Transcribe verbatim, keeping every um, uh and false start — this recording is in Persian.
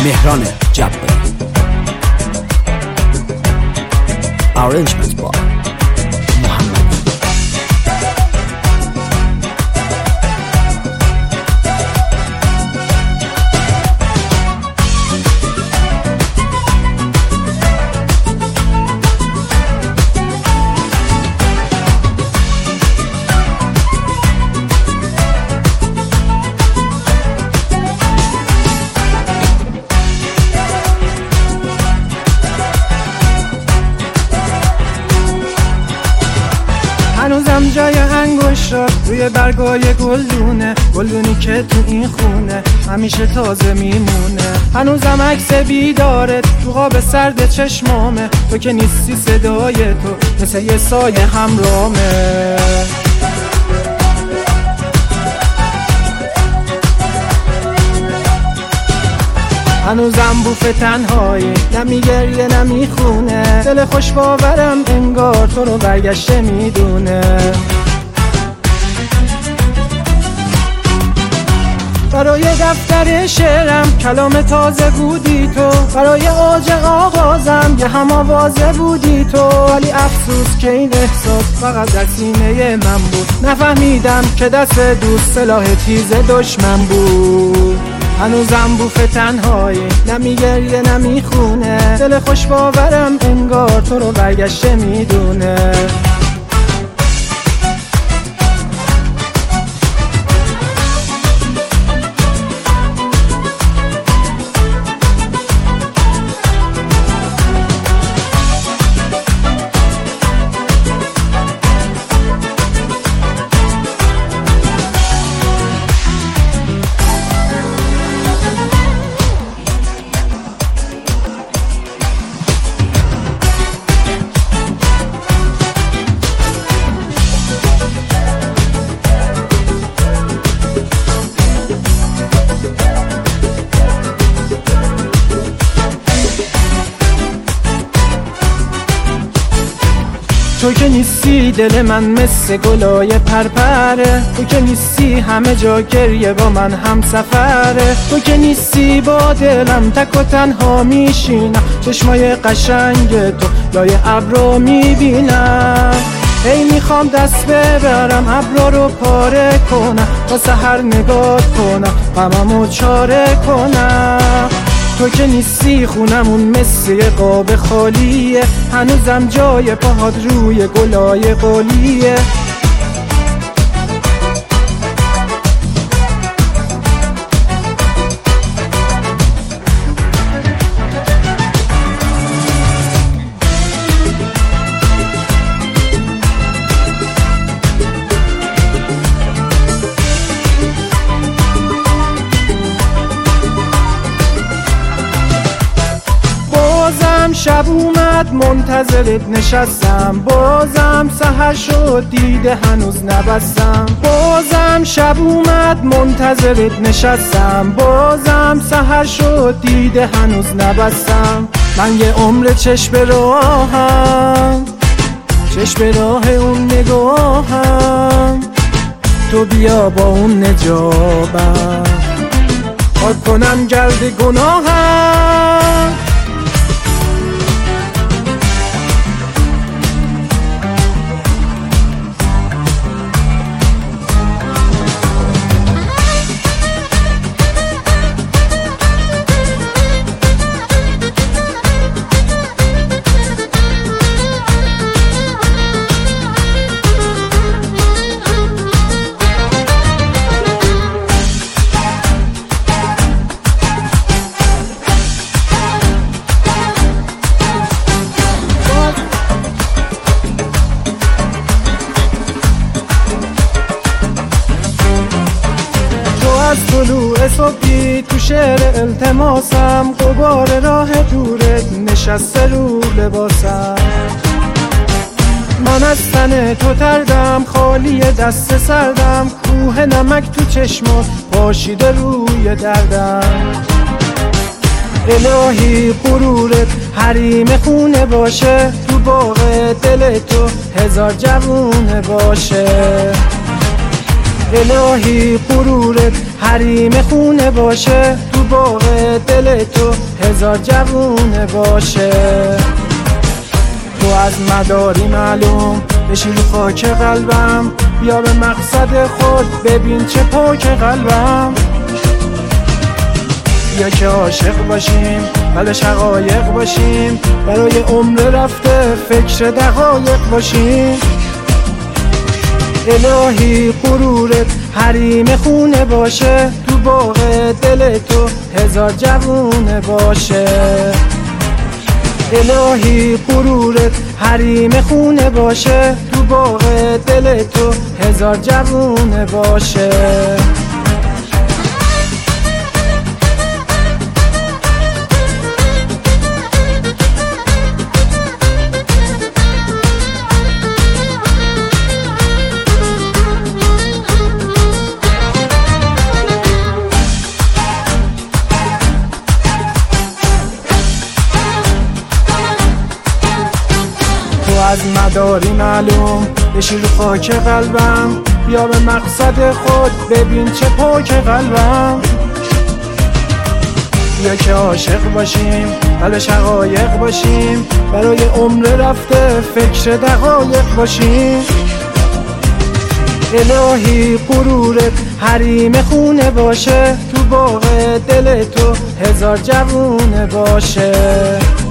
مهران جباری. Arrangement by محمد. هنوزم جای انگشتات روی برگای گلدونه، گلدونی که تو این خونه همیشه تازه میمونه. هنوزم عکس بیدارت تو قاب سرد چشمامه، تو که نیستی صدای تو مثل یه سایه همرامه. هنوزم بوف تنهایی، نمی گریه نمی خونه، دل خوش باورم انگار تو رو برگشته میدونه. برای دفتر شعرم کلام تازه بودی تو، برای اوج آغازم یه هم آوازه بودی تو. ولی افسوس که این احساس فقط در سینه من بود، نفهمیدم که دست دوست سلاح تیز دشمن بود. هنوزم بوف تنهایی، نمی گریه نمی خونه، دل خوش باورم انگار تو رو برگشته میدونه. تو که نیستی دل من مثل گلای پرپره، تو که نیستی همه جا گریه با من هم سفره. تو که نیستی با دلم تک و تنها میشینم، چشمای قشنگ تو لای ابرو میبینم. ای میخوام دست ببرم ابرو رو پاره کنم، تا سحر نگاه کنم غممو چاره کنم. تو که نیستی خونمون مثل یه قاب خالیه، هنوزم جای پاهات روی گلای قلیه. شب اومد منتظرت نشستم، بازم سحر شد دیده هنوز نبستم. بازم شب اومد منتظرت نشستم، بازم سحر شد دیده هنوز نبستم. من یه عمر چشم به راهم، چشم به راه اون نگاهم، تو بیا با اون نجابم پاک کنم گرد گناهم. از طلوع صبحی تو شعر التماسم، غبار راه دورت نشسته رو لباسم. من از تن تو تردم، خالی دست سردم، کوه نمک تو چشمات پاشیده روی دردم. الهی غرورت حریم خونه باشه، تو باغ دل تو هزار جوونه باشه. الهی غرورت حریم خونه باشه، تو تو باغ دل تو هزار جوونه باشه. تو از مداری معلوم بشی رو خاک قلبم، بیا به مقصد خود ببین چه پاک قلبم. بیا که عاشق باشیم بله شقایق باشیم، برای عمر رفته فکر دقایق باشیم. الهی غرورت حریم خونه باشه، تو باغ دل تو هزار جوونه باشه. الهی غرورت حریم خونه باشه، تو باغ دل تو هزار جوونه باشه. از مداری معلوم بشی رو خاک قلبم، بیا به مقصد خود ببین چه پاک قلبم. بیا که عاشق باشیم بله شقایق باشیم، برای عمر رفته فکر دقایق باشیم. الهی غرورت حریم خونه باشه، تو باغ دل تو هزار جوونه باشه.